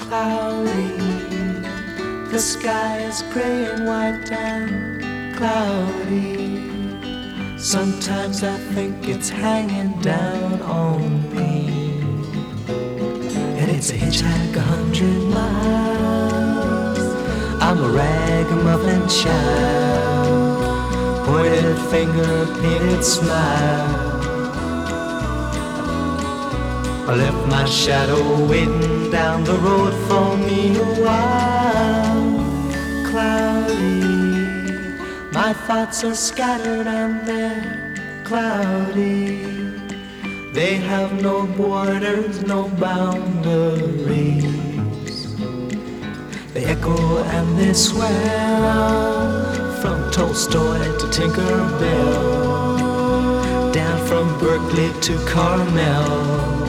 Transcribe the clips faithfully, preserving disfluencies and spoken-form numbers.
cloudy. The sky is gray and white and cloudy. Sometimes I think it's hanging down on me, and it's a hitchhike a hundred miles. I'm a ragamuffin child, pointed finger, painted smile. I left my shadow waiting down the road for me a while. Cloudy, my thoughts are scattered and they're cloudy. They have no borders, no boundaries. They echo and they swell, from Tolstoy to Tinkerbell, down from Berkeley to Carmel.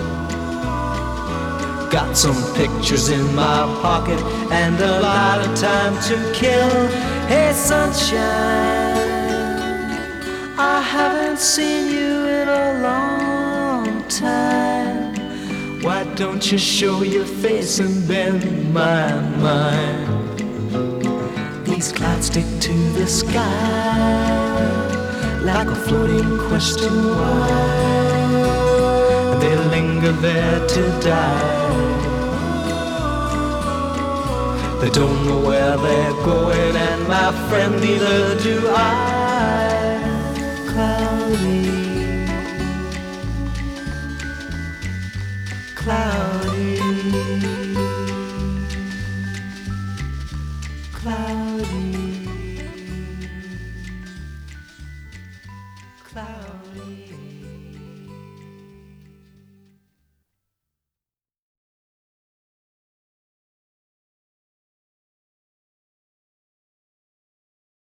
Got some pictures in my pocket and a lot of time to kill. Hey sunshine, I haven't seen you in a long time. Why don't you show your face and bend my mind? These clouds stick to the sky like a floating question why, and they linger there to die. They don't know where they're going, and my friend, neither do I. Cloudy, cloudy, cloudy, cloudy.